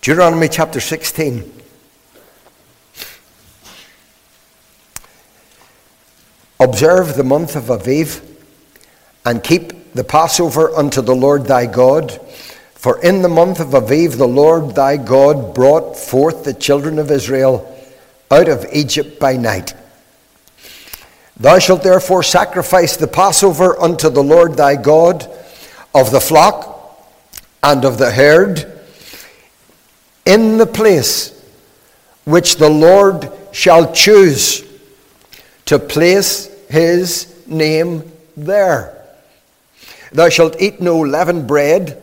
Deuteronomy chapter 16. Observe the month of Aviv, and keep the Passover unto the Lord thy God. For in the month of Aviv the Lord thy God brought forth the children of Israel out of Egypt by night. Thou shalt therefore sacrifice the Passover unto the Lord thy God of the flock and of the herd in the place which the Lord shall choose to place his name there. Thou shalt eat no leavened bread.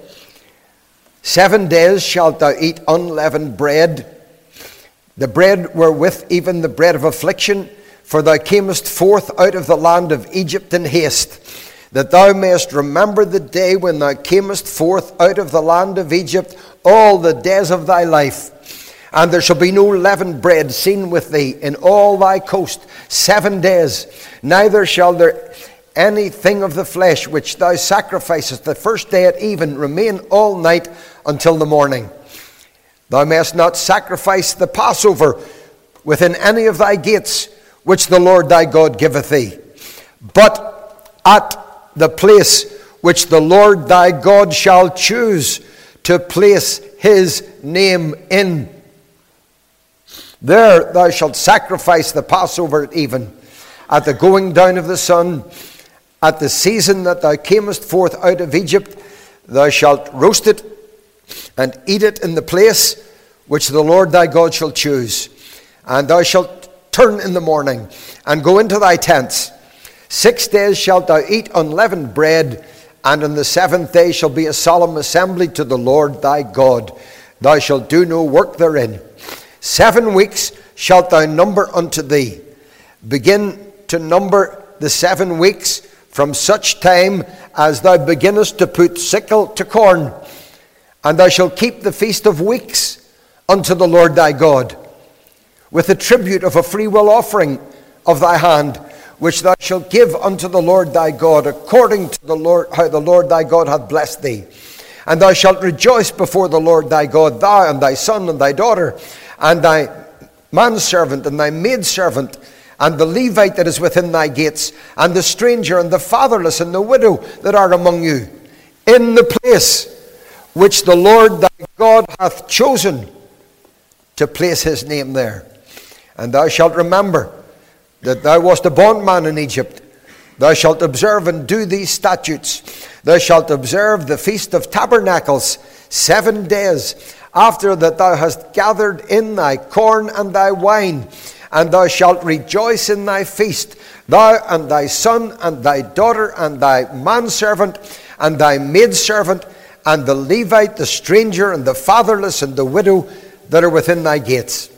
7 days shalt thou eat unleavened bread, the bread wherewith even the bread of affliction, for thou camest forth out of the land of Egypt in haste, that thou mayest remember the day when thou camest forth out of the land of Egypt all the days of thy life. And there shall be no leavened bread seen with thee in all thy coast 7 days, neither shall there anything of the flesh which thou sacrificest the first day at even remain all night until the morning. Thou mayest not sacrifice the Passover within any of thy gates, which the Lord thy God giveth thee, but at the place which the Lord thy God shall choose to place his name in. There thou shalt sacrifice the Passover at even, at the going down of the sun, at the season that thou camest forth out of Egypt. Thou shalt roast it and eat it in the place which the Lord thy God shall choose. And thou shalt turn in the morning and go into thy tents. 6 days shalt thou eat unleavened bread, and on the 7th day shall be a solemn assembly to the Lord thy God. Thou shalt do no work therein. 7 weeks shalt thou number unto thee. Begin to number the 7 weeks from such time as thou beginnest to put sickle to corn. And thou shalt keep the feast of weeks unto the Lord thy God, with the tribute of a freewill offering of thy hand, which thou shalt give unto the Lord thy God, according to the Lord, how the Lord thy God hath blessed thee. And thou shalt rejoice before the Lord thy God, thou and thy son and thy daughter, and thy manservant and thy maidservant, and the Levite that is within thy gates, and the stranger and the fatherless and the widow that are among you, in the place which the Lord thy God hath chosen to place his name there. And thou shalt remember that thou wast a bondman in Egypt. Thou shalt observe and do these statutes. Thou shalt observe the Feast of Tabernacles 7 days, after that thou hast gathered in thy corn and thy wine. And thou shalt rejoice in thy feast, thou and thy son and thy daughter and thy manservant and thy maidservant, and the Levite, the stranger, and the fatherless, and the widow that are within thy gates.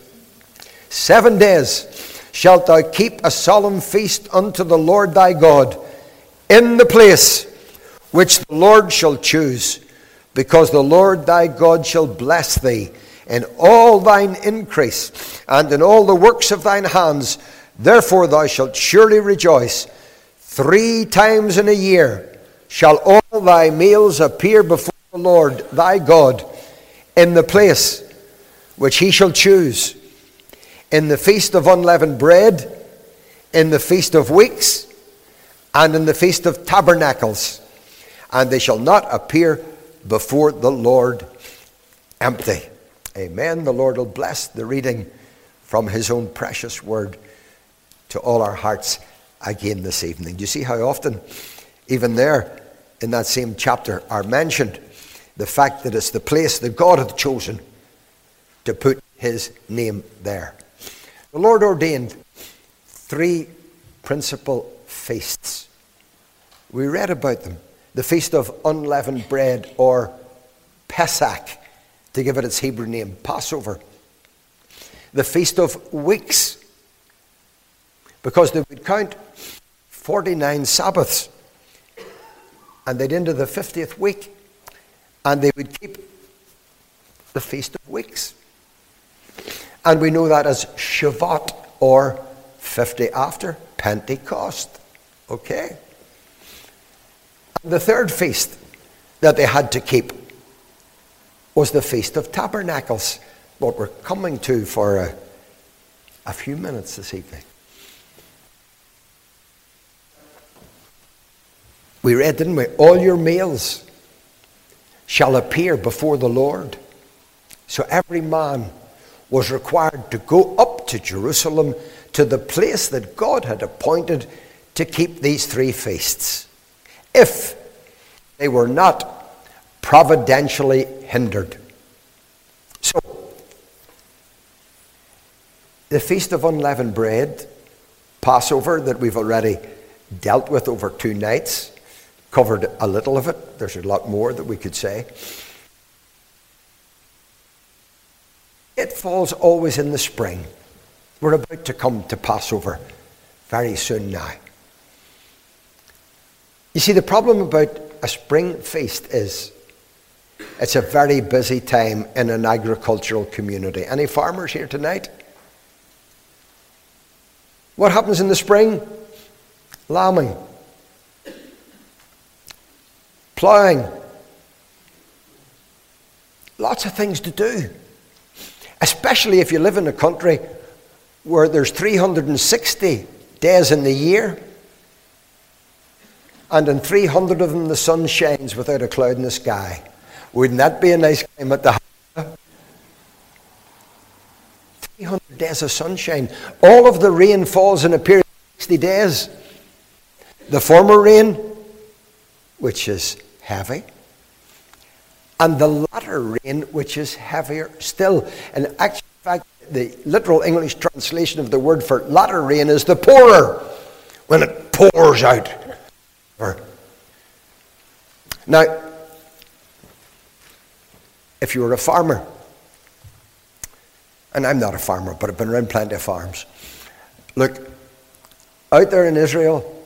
7 days shalt thou keep a solemn feast unto the Lord thy God, in the place which the Lord shall choose, because the Lord thy God shall bless thee in all thine increase, and in all the works of thine hands. Therefore thou shalt surely rejoice. 3 times in a year shall all thy meals appear before the Lord thy God, in the place which he shall choose, in the feast of unleavened bread, in the feast of weeks, and in the feast of tabernacles. And they shall not appear before the Lord empty. Amen. The Lord will bless the reading from his own precious word to all our hearts again this evening. Do you see how often, even there in that same chapter, are mentioned the fact that it's the place that God hath chosen to put his name there. The Lord ordained 3 principal feasts. We read about them. The Feast of Unleavened Bread, or Pesach, to give it its Hebrew name, Passover. The Feast of Weeks, because they would count 49 Sabbaths, and they'd into the 50th week, and they would keep the Feast of Weeks. And we know that as Shavuot, or 50 after Pentecost. Okay? And the third feast that they had to keep was the Feast of Tabernacles, what we're coming to for a few minutes this evening. We read, didn't we? All your males shall appear before the Lord. So every man was required to go up to Jerusalem, to the place that God had appointed to keep these three feasts, if they were not providentially hindered. So, the Feast of Unleavened Bread, Passover, that we've already dealt with over 2 nights, covered a little of it. There's a lot more that we could say. It falls always in the spring. We're about to come to Passover very soon now. You see, the problem about a spring feast is it's a very busy time in an agricultural community. Any farmers here tonight? What happens in the spring? Lambing. Ploughing. Lots of things to do. Especially if you live in a country where there's 360 days in the year, and in 300 of them the sun shines without a cloud in the sky. Wouldn't that be a nice climate to have? 300 days of sunshine. All of the rain falls in a period of 60 days. The former rain, which is heavy, and the latter rain, which is heavier still. In actual fact, the literal English translation of the word for latter rain is the pourer, when it pours out. Now, if you were a farmer, and I'm not a farmer, but I've been around plenty of farms. Look, out there in Israel,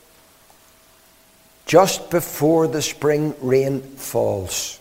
just before the spring rain falls,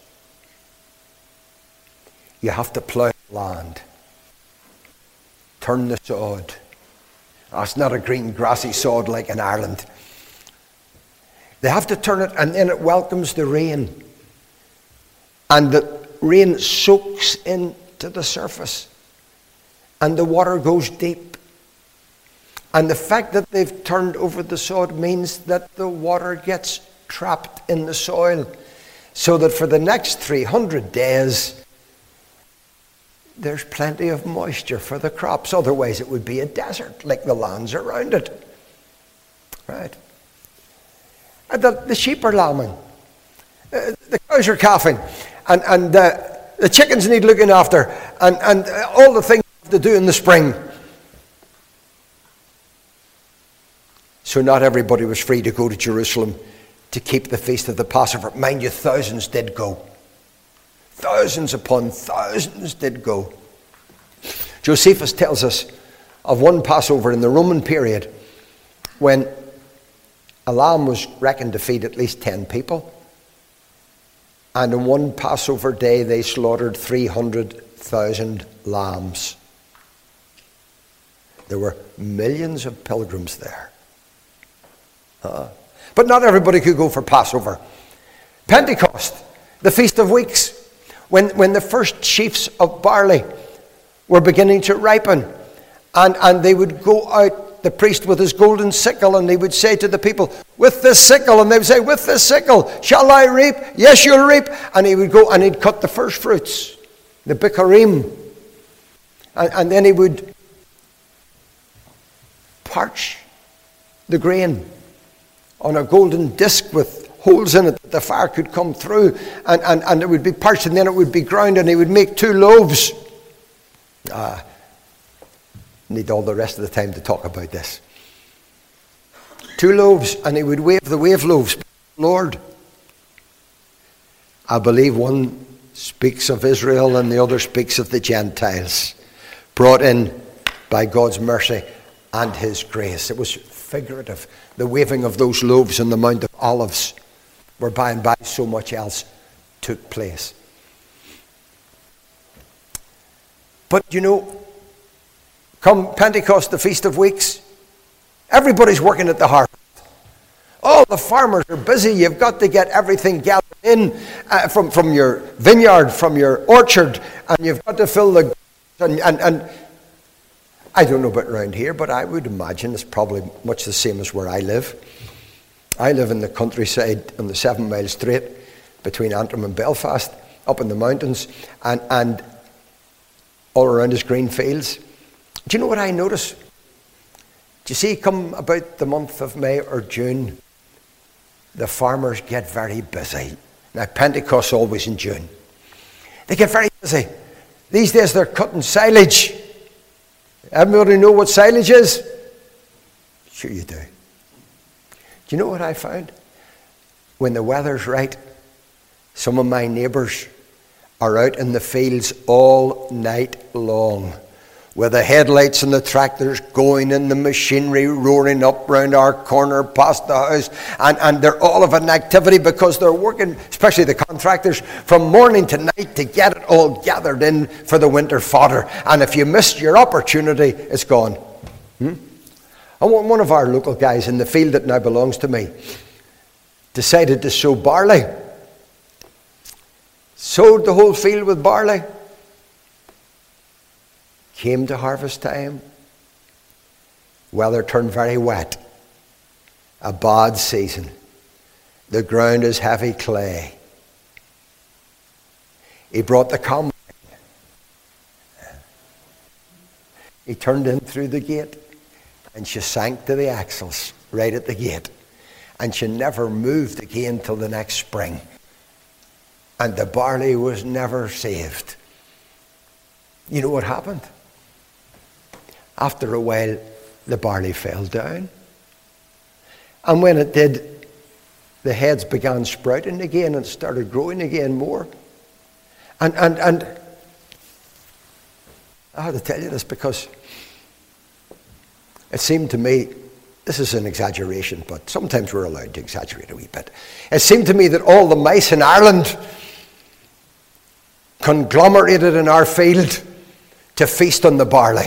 you have to plough land, turn the sod. It's not a green grassy sod like in Ireland. They have to turn it, and then it welcomes the rain. And the rain soaks into the surface. And the water goes deep. And the fact that they've turned over the sod means that the water gets trapped in the soil. So that for the next 300 days, there's plenty of moisture for the crops. Otherwise it would be a desert like the lands around it. Right? And the sheep are lambing. The cows are calving. And the chickens need looking after. And all the things you have to do in the spring. So not everybody was free to go to Jerusalem to keep the feast of the Passover. Mind you, thousands did go. Thousands upon thousands did go. Josephus tells us of one Passover in the Roman period when a lamb was reckoned to feed at least 10 people. And in one Passover day, they slaughtered 300,000 lambs. There were millions of pilgrims there. But not everybody could go for Passover. Pentecost, the Feast of Weeks, when the first sheaves of barley were beginning to ripen, and they would go out, the priest with his golden sickle, and he would say to the people, with this sickle, and they would say, with this sickle, shall I reap? Yes, you'll reap. And he would go and he'd cut the first fruits, the bikurim, and then he would parch the grain on a golden disc with holes in it that the fire could come through, and it would be parched, and then it would be ground, and he would make 2 loaves. Need all the rest of the time to talk about this. 2 loaves, and he would wave the wave loaves. Lord, I believe one speaks of Israel and the other speaks of the Gentiles, brought in by God's mercy and his grace. It was figurative. The waving of those loaves on the Mount of Olives, where by and by so much else took place. But you know, come Pentecost, the Feast of Weeks, everybody's working at the harvest. All the farmers are busy. You've got to get everything gathered in from your vineyard, from your orchard, and you've got to fill the... And I don't know about around here, but I would imagine it's probably much the same as where I live. I live in the countryside on the 7 Mile Strait between Antrim and Belfast, up in the mountains, and all around is green fields. Do you know what I notice? Do you see, come about the month of May or June, the farmers get very busy. Now, Pentecost's always in June. They get very busy. These days they're cutting silage. Everybody know what silage is? Sure you do. Do you know what I found? When the weather's right, some of my neighbours are out in the fields all night long with the headlights and the tractors going and the machinery roaring up round our corner past the house, and they're all of an activity because they're working, especially the contractors, from morning to night to get it all gathered in for the winter fodder. And if you missed your opportunity, it's gone. One of our local guys in the field that now belongs to me decided to sow barley. Sowed the whole field with barley. Came to harvest time. Weather turned very wet. A bad season. The ground is heavy clay. He brought the combine. He turned in through the gate, and she sank to the axles right at the gate. And she never moved again till the next spring. And the barley was never saved. You know what happened? After a while, the barley fell down. And when it did, the heads began sprouting again and started growing again more. And I had to tell you this because it seemed to me, this is an exaggeration, but sometimes we're allowed to exaggerate a wee bit. It seemed to me that all the mice in Ireland conglomerated in our field to feast on the barley.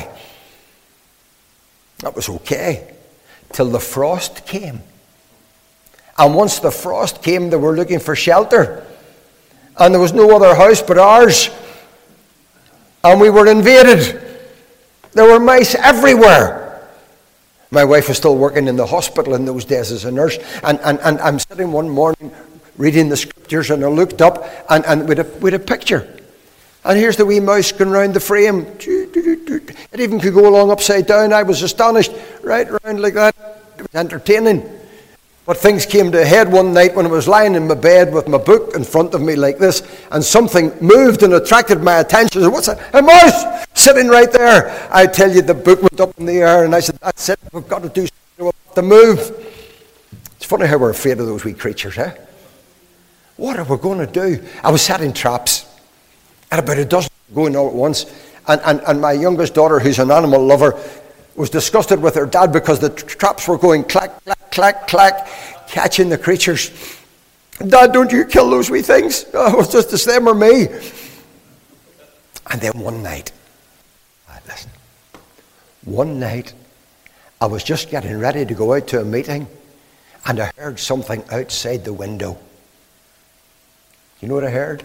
That was okay till the frost came. And once the frost came, they were looking for shelter. And there was no other house but ours. And we were invaded. There were mice everywhere. My wife was still working in the hospital in those days as a nurse. And I'm sitting one morning reading the scriptures, and I looked up and with a picture. And here's the wee mouse going round the frame. It even could go along upside down. I was astonished. Right round like that. It was entertaining. But things came to a head one night when I was lying in my bed with my book in front of me like this, and something moved and attracted my attention. I said, "What's that?" "A mouse sitting right there." I tell you, the book went up in the air, and I said, "That's it. We've got to do something. We've got to move." It's funny how we're afraid of those wee creatures, eh? What are we going to do? I was setting traps. And about a dozen going all at once. And my youngest daughter, who's an animal lover, was disgusted with her dad because the traps were going clack, clack, clack, clack, catching the creatures. "Dad, don't you kill those wee things. Oh, it's just them or me." And then one night, listen, one night, I was just getting ready to go out to a meeting, and I heard something outside the window. You know what I heard?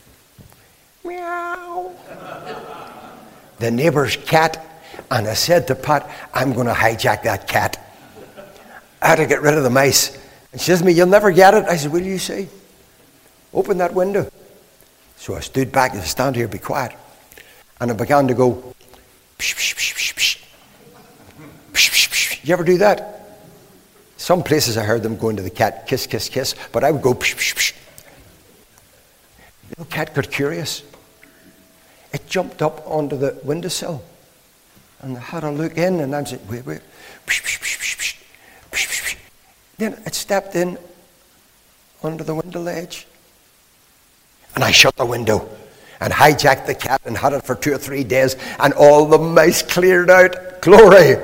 Meow. The neighbour's cat. And I said to Pat, "I'm going to hijack that cat. I had to get rid of the mice." And she says to me, "You'll never get it." I said, "Will you see? Open that window." So I stood back and said, "Stand here, be quiet." And I began to go, psh, psh, psh, psh, psh. Psh, psh, psh. You ever do that? Some places I heard them going to the cat, kiss, kiss, kiss. But I would go, psh, psh, psh. The little cat got curious. It jumped up onto the windowsill. And I had a look in, and I said, "Wait. Psh, psh, psh, psh, psh, psh, psh, psh." Then it stepped in under the window ledge. And I shut the window and hijacked the cat and had it for 2 or 3 days, and all the mice cleared out. Glory!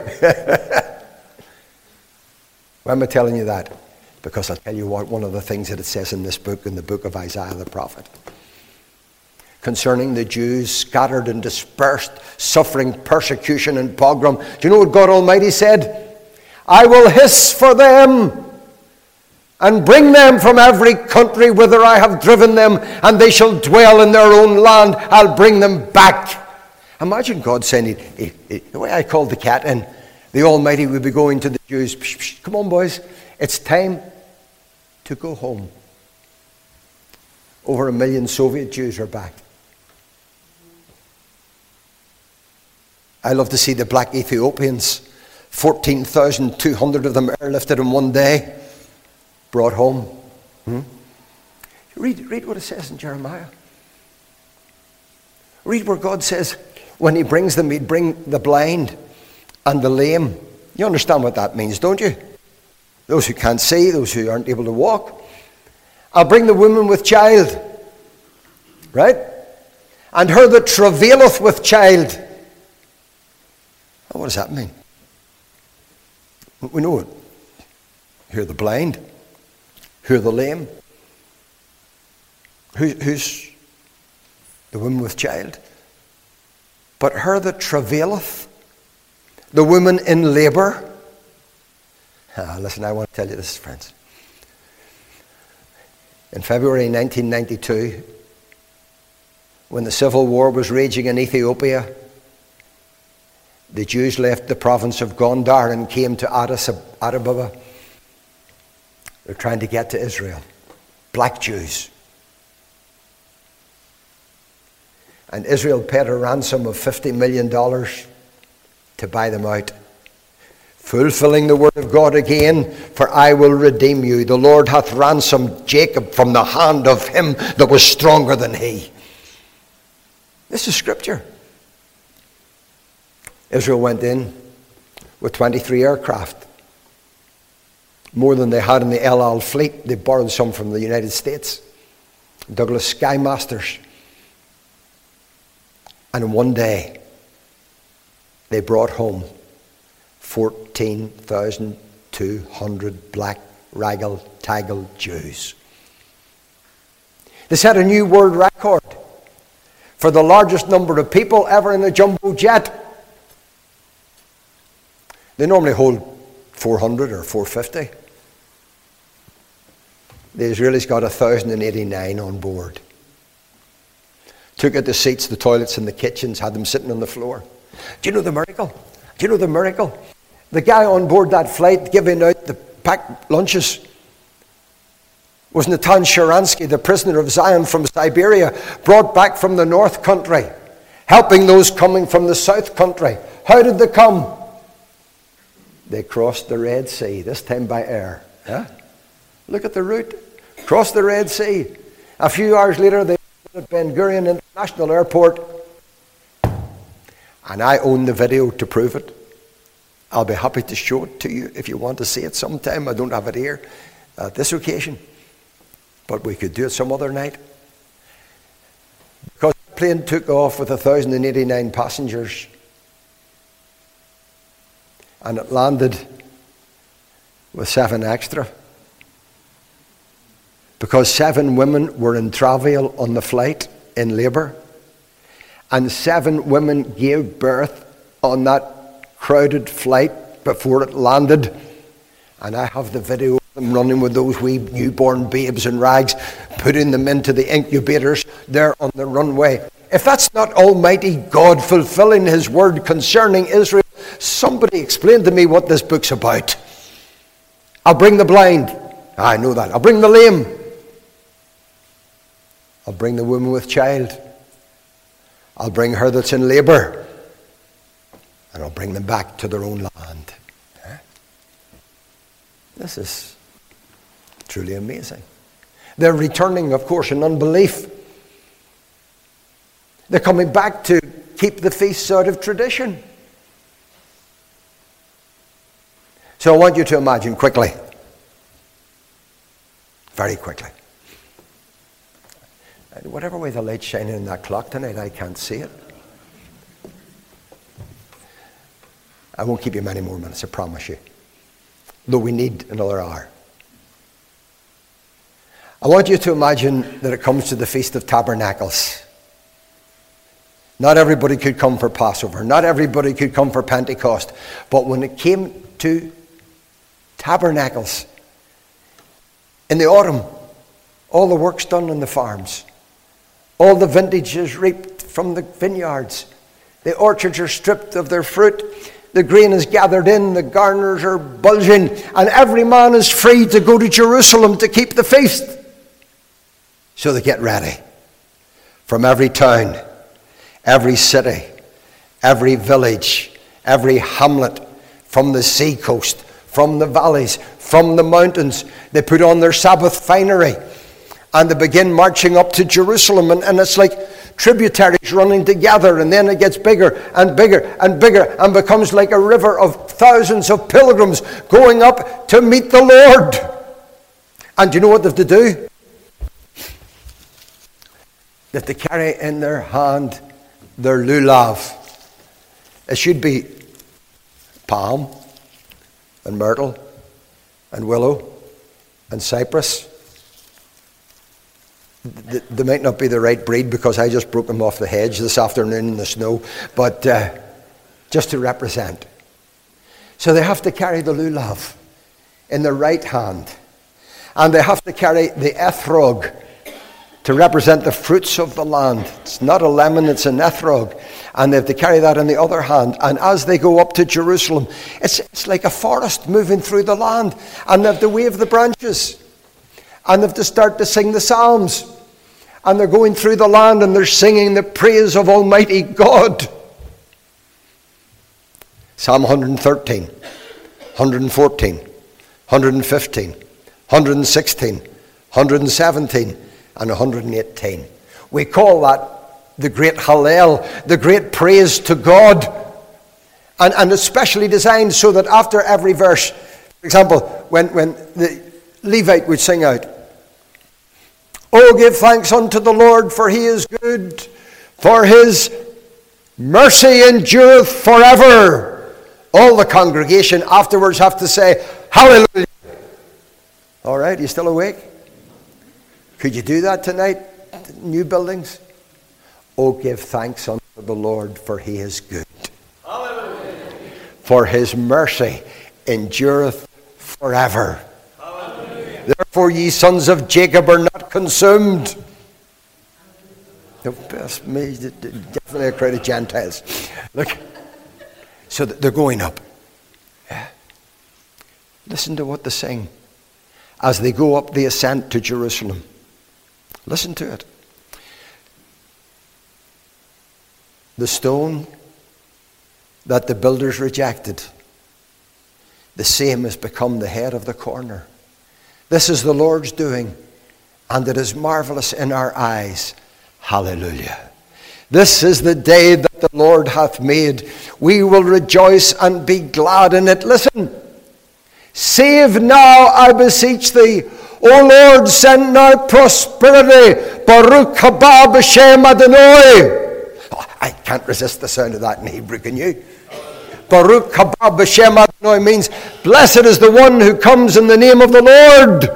Why am I telling you that? Because I'll tell you what, one of the things that it says in this book, in the book of Isaiah the prophet, concerning the Jews scattered and dispersed, suffering persecution and pogrom. Do you know what God Almighty said? "I will hiss for them and bring them from every country whither I have driven them, and they shall dwell in their own land. I'll bring them back. Imagine God saying, the way I called the cat in, the Almighty would be going to the Jews, psh, psh, come on boys, it's time to go home. Over 1 million Soviet Jews are back. I love to see the black Ethiopians. 14,200 of them airlifted in one day, brought home. Read what it says in Jeremiah. Read where God says, when he brings them, he'd bring the blind and the lame. You understand what that means, don't you? Those who can't see, those who aren't able to walk. I'll bring the woman with child. Right? And her that travaileth with child. What does that mean? We know it. Who are the blind? Who are the lame? Who's the woman with child? But her that travaileth, the woman in labour. Listen, I want to tell you this, friends. In February 1992, when the civil war was raging in Ethiopia, the Jews left the province of Gondar and came to Addis Ababa. They're trying to get to Israel. Black Jews. And Israel paid a ransom of $50 million to buy them out. Fulfilling the word of God again, for I will redeem you. The Lord hath ransomed Jacob from the hand of him that was stronger than he. This is scripture. Israel went in with 23 aircraft. More than they had in the El Al fleet. They borrowed some from the United States. Douglas Skymasters. And in one day, they brought home 14,200 black, raggle-taggle Jews. They set a new world record for the largest number of people ever in a jumbo jet. They normally hold 400 or 450. The Israelis got 1,089 on board. Took out the seats, the toilets, and the kitchens, had them sitting on the floor. Do you know the miracle? Do you know the miracle? The guy on board that flight giving out the packed lunches was Natan Sharansky, the prisoner of Zion from Siberia, brought back from the North Country, helping those coming from the South Country. How did they come? They crossed the Red Sea, this time by air. Huh? Look at the route. Crossed the Red Sea. A few hours later, they were at Ben Gurion International Airport. And I own the video to prove it. I'll be happy to show it to you if you want to see it sometime. I don't have it here at this occasion. But we could do it some other night. Because the plane took off with 1,089 passengers. And it landed with 7 extra. Because 7 women were in travail on the flight in labour. And 7 women gave birth on that crowded flight before it landed. And I have the video of them running with those wee newborn babes in rags, putting them into the incubators there on the runway. If that's not Almighty God fulfilling his word concerning Israel, somebody explain to me what this book's about. I'll bring the blind. I know that. I'll bring the lame. I'll bring the woman with child. I'll bring her that's in labour. And I'll bring them back to their own land. This is truly amazing. They're returning, of course, in unbelief. They're coming back to keep the feasts out of tradition. So I want you to imagine quickly, very quickly. And whatever way the light's shining in that clock tonight, I can't see it. I won't keep you many more minutes, I promise you. Though we need another hour. I want you to imagine that it comes to the Feast of Tabernacles. Not everybody could come for Passover. Not everybody could come for Pentecost. But when it came to Tabernacles, In the autumn, all the work's done on the farms. All the vintage is reaped from the vineyards. The orchards are stripped of their fruit. The grain is gathered in. The garners are bulging. And every man is free to go to Jerusalem to keep the feast. So they get ready. From every town, every city, every village, every hamlet, from the sea coast, from the valleys, from the mountains, they put on their Sabbath finery. And they begin marching up to Jerusalem. And it's like tributaries running together. And then it gets bigger and bigger and bigger. And becomes like a river of thousands of pilgrims going up to meet the Lord. And do you know what they have to do? They have to carry in their hand their lulav. It should be palm and myrtle and willow and cypress. They might not be the right breed because I just broke them off the hedge this afternoon in the snow, but just to represent. So they have to carry the lulav in their right hand, and they have to carry the ethrog to represent the fruits of the land. It's not a lemon, it's an ethrog, and they have to carry that in the other hand. And as they go up to Jerusalem, it's like a forest moving through the land, and they have to wave the branches. And they have to start to sing the Psalms. And they're going through the land and they're singing the praise of Almighty God. Psalm 113, 114, 115, 116, 117, and 118. We call that the great Hallel, the great praise to God. And it's specially designed so that after every verse, for example, when the Levite would sing out, "Oh, give thanks unto the Lord, for he is good, for his mercy endureth forever." All the congregation afterwards have to say, "Hallelujah." All right, you still awake? Could you do that tonight? New buildings? "Oh, give thanks unto the Lord, for he is good. Hallelujah. For his mercy endureth forever. Therefore ye sons of Jacob are not consumed." That's me, definitely a crowd of Gentiles. Look, so they're going up. Yeah. Listen to what they sing as they go up the ascent to Jerusalem. Listen to it. "The stone that the builders rejected, the same has become the head of the corner. This is the Lord's doing, and it is marvelous in our eyes. Hallelujah. This is the day that the Lord hath made. We will rejoice and be glad in it." Listen. "Save now, I beseech thee. O Lord, send now prosperity. Baruch haba b'shem Adonai." Oh, I can't resist the sound of that in Hebrew, can you? Baruch haba b'shem Adonai means, blessed is the one who comes in the name of the Lord.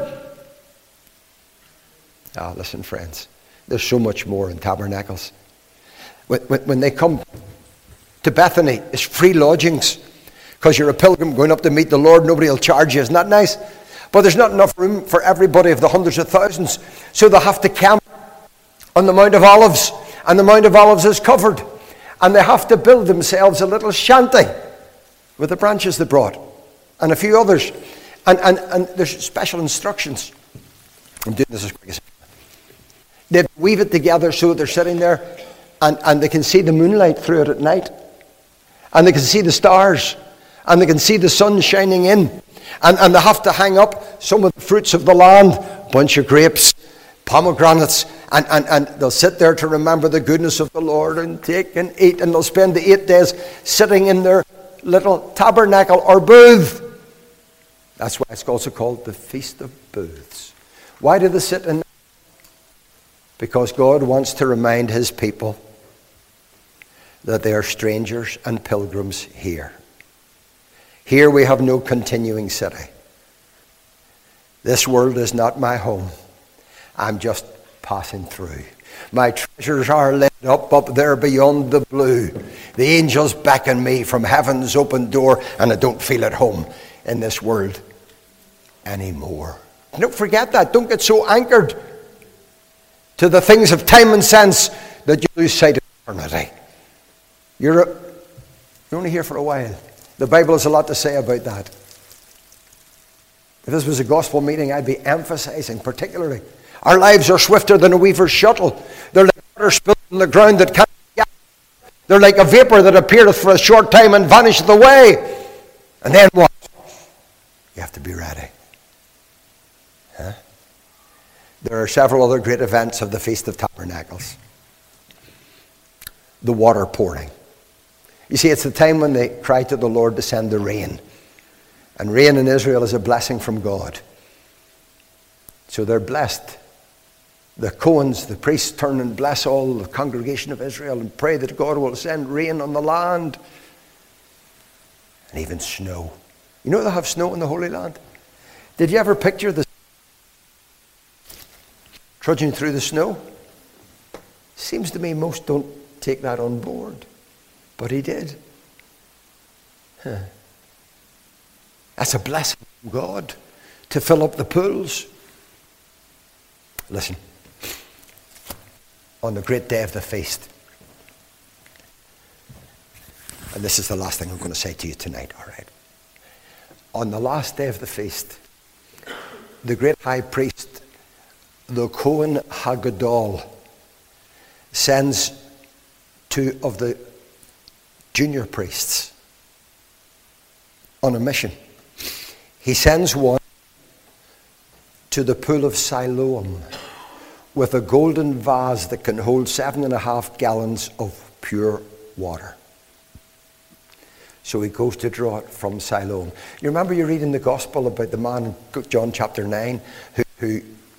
Listen, friends, there's so much more in Tabernacles. When they come to Bethany, it's free lodgings. Because you're a pilgrim going up to meet the Lord, nobody will charge you. Isn't that nice? But there's not enough room for everybody of the hundreds of thousands. So they have to camp on the Mount of Olives. And the Mount of Olives is covered. And they have to build themselves a little shanty with the branches they brought, and a few others. And there's special instructions. I'm doing this as quick as they weave it together so that they're sitting there, and they can see the moonlight through it at night. And they can see the stars. And they can see the sun shining in. And they have to hang up some of the fruits of the land, bunch of grapes, pomegranates, and they'll sit there to remember the goodness of the Lord and take and eat, and they'll spend the 8 days sitting in their little tabernacle or booth. That's why it's also called the Feast of Booths. Why do they sit in? Because God wants to remind his people that they are strangers and pilgrims here. Here we have no continuing city. This world is not my home. I'm just passing through. My treasures are laid up there beyond the blue. The angels beckon me from heaven's open door, and I don't feel at home in this world anymore. Don't forget that. Don't get so anchored to the things of time and sense that you lose sight of eternity. You're only here for a while. The Bible has a lot to say about that. If this was a gospel meeting, I'd be emphasizing particularly our lives are swifter than a weaver's shuttle. They're like water spilled on the ground that can't be gathered. They're like a vapor that appeareth for a short time and vanisheth away. And then what? You have to be ready. Huh? There are several other great events of the Feast of Tabernacles. The water pouring. You see, it's the time when they cry to the Lord to send the rain. And rain in Israel is a blessing from God. So they're blessed. The Cohens, the priests, turn and bless all the congregation of Israel and pray that God will send rain on the land. And even snow. You know they have snow in the Holy Land? Did you ever picture the trudging through the snow? Seems to me most don't take that on board. But he did. That's a blessing from God to fill up the pools. Listen. On the great day of the feast. And this is the last thing I'm going to say to you tonight, all right? On the last day of the feast, the great high priest, the Kohen Hagadol, sends two of the junior priests on a mission. He sends one to the pool of Siloam with a golden vase that can hold 7.5 gallons of pure water. So he goes to draw it from Siloam. You remember you read in the gospel about the man in John chapter 9 who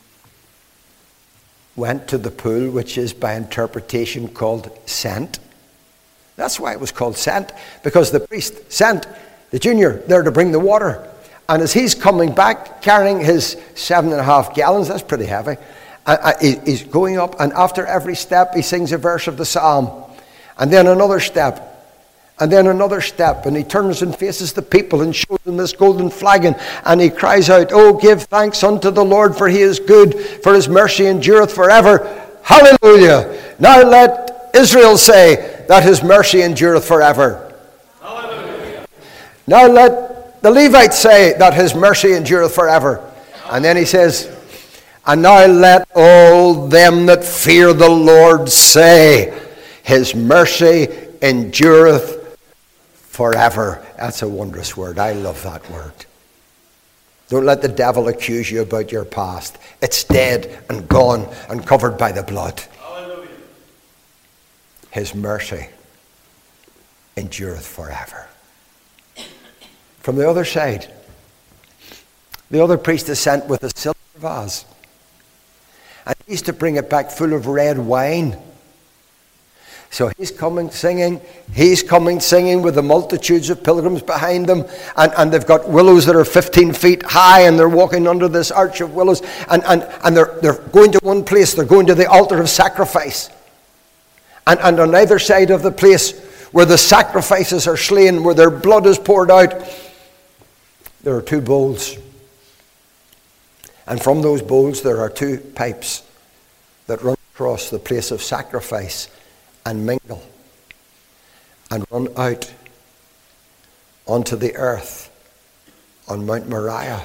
went to the pool, which is by interpretation called sent. That's why it was called sent, because the priest sent the junior there to bring the water. And as he's coming back carrying his 7.5 gallons, that's pretty heavy, he's going up, and after every step he sings a verse of the psalm, and then another step, and then another step, and he turns and faces the people and shows them this golden flagon, and he cries out, "Oh, give thanks unto the Lord, for he is good, for his mercy endureth forever. Hallelujah! Now let Israel say that his mercy endureth forever. Hallelujah! Now let the Levites say that his mercy endureth forever." And then he says, "And now let all them that fear the Lord say, his mercy endureth forever." That's a wondrous word. I love that word. Don't let the devil accuse you about your past. It's dead and gone and covered by the blood. Hallelujah. His mercy endureth forever. From the other side, the other priest is sent with a silver vase. And he's to bring it back full of red wine. So he's coming singing with the multitudes of pilgrims behind them. And they've got willows that are 15 feet high, and they're walking under this arch of willows. And they're going to one place. They're going to the altar of sacrifice. And on either side of the place where the sacrifices are slain, where their blood is poured out, there are two bowls. And from those bowls there are two pipes that run across the place of sacrifice and mingle and run out onto the earth on Mount Moriah.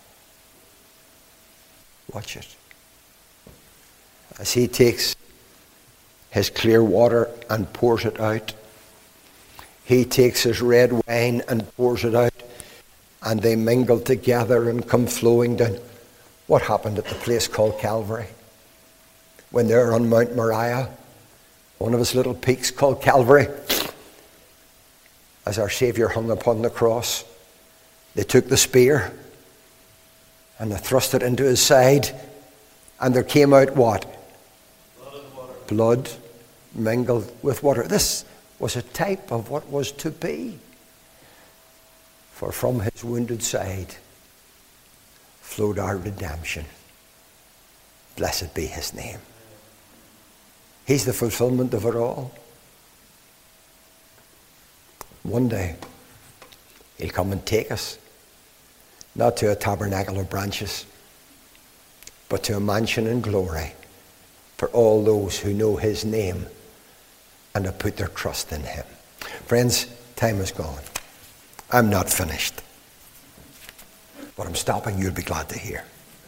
Watch it. As he takes his clear water and pours it out, he takes his red wine and pours it out, and they mingle together and come flowing down. What happened at the place called Calvary? When they're on Mount Moriah, one of his little peaks called Calvary, as our Savior hung upon the cross, they took the spear and they thrust it into his side, and there came out what? Blood mingled with water. This was a type of what was to be. For from his wounded side flowed our redemption. Blessed be his name. He's the fulfillment of it all. One day, he'll come and take us, not to a tabernacle of branches, but to a mansion in glory for all those who know his name and have put their trust in him. Friends, time is gone. I'm not finished. But I'm stopping, you'll be glad to hear.